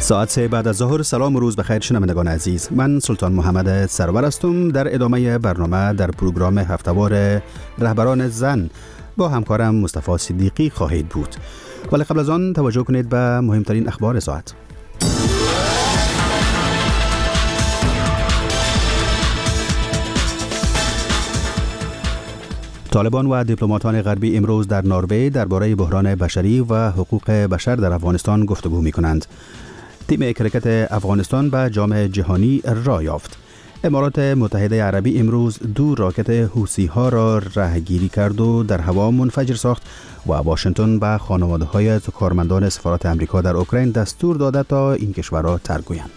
ساعت 3 بعد از ظهر. سلام و روز بخیر شنوندگان عزیز. من سلطان محمد سرور هستم. در ادامه برنامه در پروگرام هفته‌وار رهبران زن با همکارم مصطفی صدیقی خواهید بود. ولی قبل از آن توجه کنید به مهمترین اخبار ساعت. طالبان و دیپلماتان غربی امروز در نروژ درباره بحران بشری و حقوق بشر در افغانستان گفتگو می‌کنند. تیم کرکت افغانستان به جام جهانی راه یافت. امارات متحده عربی امروز 2 راکت حوثی‌ها را رهگیری کرد و در هوا منفجر ساخت و واشنگتن به خانواده‌های کارمندان سفارت آمریکا در اوکراین دستور داده تا این کشور را ترک گویند.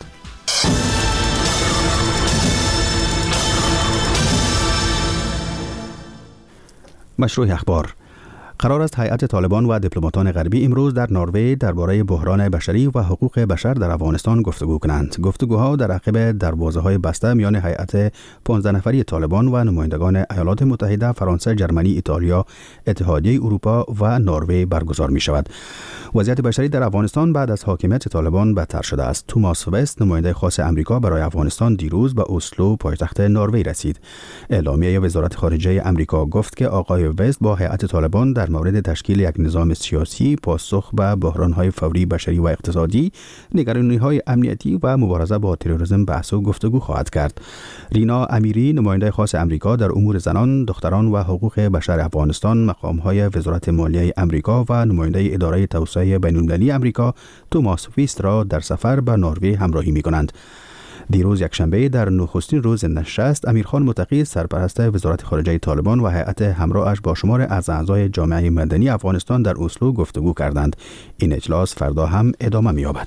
مشروع اخبار. قرار است هیئت طالبان و دیپلماتان غربی امروز در نروژ درباره بحران بشری و حقوق بشر در افغانستان گفتگو کنند. گفتگوها در عقب دروازه‌های بسته میان هیئت 15 نفری طالبان و نمایندگان ایالات متحده، فرانسه، جرمنی، ایتالیا، اتحادیه اروپا و نروژ برگزار می شود. وضعیت بشری در افغانستان بعد از حاکمیت طالبان بدتر شده است. توماس وست، نماینده خاص آمریکا برای افغانستان، دیروز به اسلو، پایتخت نروژ رسید. اعلامیه وزارت خارجه آمریکا گفت که آقای وست با هیئت طالبان در مورد تشکیل یک نظام سیاسی، پاسخ به بحران‌های فوری بشری و اقتصادی، نگرانی‌های امنیتی و مبارزه با تروریسم بحث و گفتگو خواهد کرد. رینا امیری، نماینده خاص آمریکا در امور زنان، دختران و حقوق بشر افغانستان، مقام‌های وزارت مالیه آمریکا و نماینده اداره توسعه بین‌المللی آمریکا توماس ویست را در سفر به نروژ همراهی می‌کنند. دیروز یکشنبه در نخستین روز نشست، امیرخان متقی، سرپرست وزارت خارجه طالبان و هیئت همراهش با شمار از اعضای جامعه مدنی افغانستان در اسلو گفتگو کردند. این اجلاس فردا هم ادامه می‌یابد.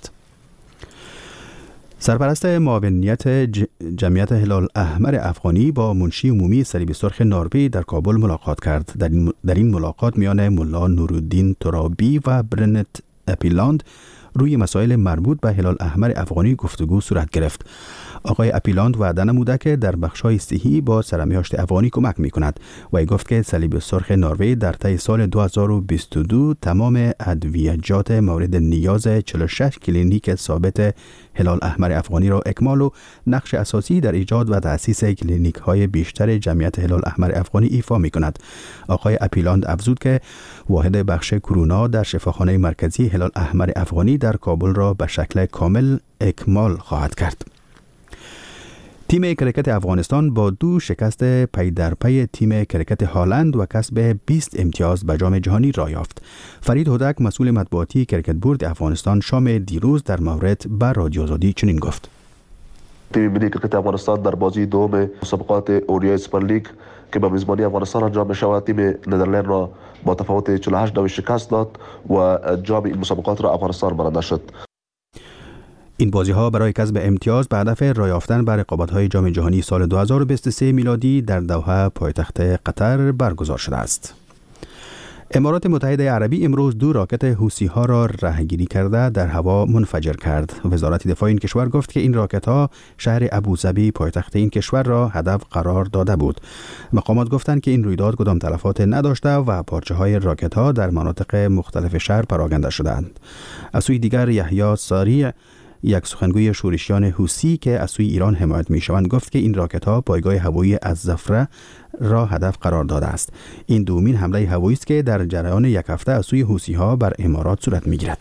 سرپرست معاونیت جمعیت هلال احمر افغانی با منشی عمومی صلیب سرخ نروژ در کابل ملاقات کرد. در این ملاقات میان ملا نورالدین ترابی و برنت اپیلاند روی مسائل مربوط به هلال احمر افغانی گفتگو صورت گرفت. آقای اپیلاند وعده نموده که در بخش‌های صحی با سرمیاشت افغانی کمک می‌کند و گفت که صلیب سرخ نروژ در طی سال 2022 تمام ادویجات مورد نیاز 46 کلینیک ثابت هلال احمر افغانی را اکمال و نقش اساسی در ایجاد و تأسیس کلینیک‌های بیشتر جمعیت هلال احمر افغانی ایفا می‌کند. آقای اپیلاند افزود که واحد بخش کرونا در شفاخانه مرکزی هلال احمر افغانی در کابل را به شکل کامل اکمال خواهد کرد. تیم کرکت افغانستان با 2 شکست پی در پی تیم کرکت هالند و کسب 20 امتیاز به جام جهانی راه یافت. فرید هودک، مسئول مطبوعاتی کرکت بورد افغانستان، شام دیروز در مورد به رادیو آزادی چنین گفت: تیم ملی کرکت افغانستان در بازی دوم مسابقات اوریای سوپر لیگ که به میزبانی افغانستان انجام می شود، تیم ندرلند را با تفاوت 48 شکست داد و جام این مسابقات را افغانستان برنده شد. این بازی‌ها برای کسب امتیاز به هدف راه یافتن به رقابت‌های جام جهانی سال 2023 میلادی در دوحه، پایتخت قطر برگزار شده است. امارات متحده عربی امروز 2 راکت حوثی‌ها را رهگیری کرده در هوا منفجر کرد. وزارت دفاع این کشور گفت که این راکت‌ها شهر ابوظبی، پایتخت این کشور را هدف قرار داده بود. مقامات گفتند که این رویداد کدام تلفات نداشته و پارچه‌های راکت‌ها در مناطق مختلف شهر پراکنده شدند. از سوی دیگر یحیی ساریع، یک سخنگوی شورشیان حوثی که از سوی ایران حمایت می‌شوند، گفت که این راکت‌ها پایگاه هوایی الزفره را هدف قرار داده است. این دومین حمله هوایی است که در جریان یک هفته از سوی حوثی‌ها بر امارات صورت می‌گیرد.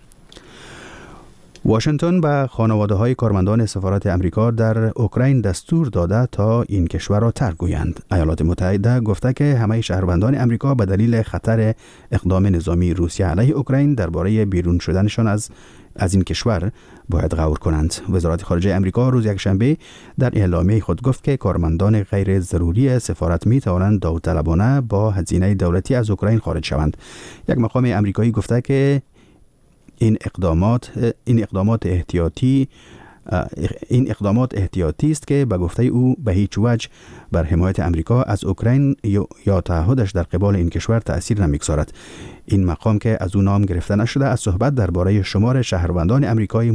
واشنگتن به خانواده‌های کارمندان سفارت آمریکا در اوکراین دستور داده تا این کشور را ترک گویند. ایالات متحده گفته که همه شهروندان آمریکا به دلیل خطر اقدام نظامی روسیه علیه اوکراین درباره بیرون شدنشان از این کشور باید غور کنند. وزارت خارجه آمریکا روز یکشنبه در اعلامیه خود گفت که کارمندان غیر ضروری سفارت می توانند داوطلبانه با هزینه دولتی از اوکراین خارج شوند. یک مقام آمریکایی گفته که این اقدامات احتیاطی است که به گفته او به هیچ وجه بر حمایت آمریکا از اوکراین یا تعهدش در قبال این کشور تأثیر نمیگذارد. این مقام که از او نام گرفته نشده از صحبت درباره شمار شهروندان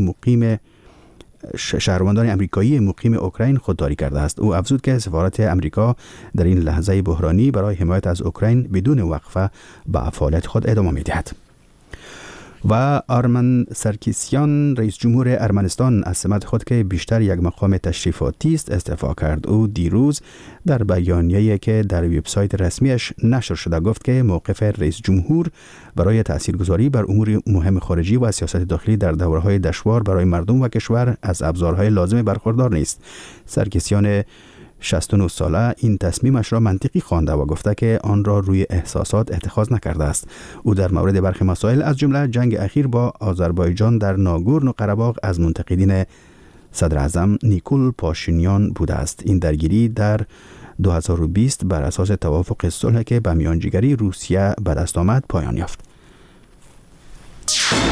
آمریکایی مقیم اوکراین خودداری کرده است. او افزود که سفارت آمریکا در این لحظه بحرانی برای حمایت از اوکراین بدون وقفه به فعالیت خود ادامه می‌دهد. و آرمن سرکیسیان رئیس جمهور ارمنستان از سمت خود که بیشتر یک مقام تشریفاتی است استعفا کرد. او دیروز در بیانیه‌ای که در وبسایت رسمیش نشر شده گفت که موقف رئیس جمهور برای تاثیرگذاری بر امور مهم خارجی و سیاست داخلی در دوره‌های دشوار برای مردم و کشور از ابزارهای لازم برخوردار نیست. سرکیسیان 69 ساله این تصمیمش را منطقی خوانده و گفته که آن را روی احساسات اتخاذ نکرده است. او در مورد برخی مسائل از جمله جنگ اخیر با آذربایجان در ناگورنو قره‌باغ از منتقدین صدر اعظم نیکول پاشینیان بوده است. این درگیری در 2020 بر اساس توافق صلح که به میانجیگری روسیه به دست آمد پایان یافت.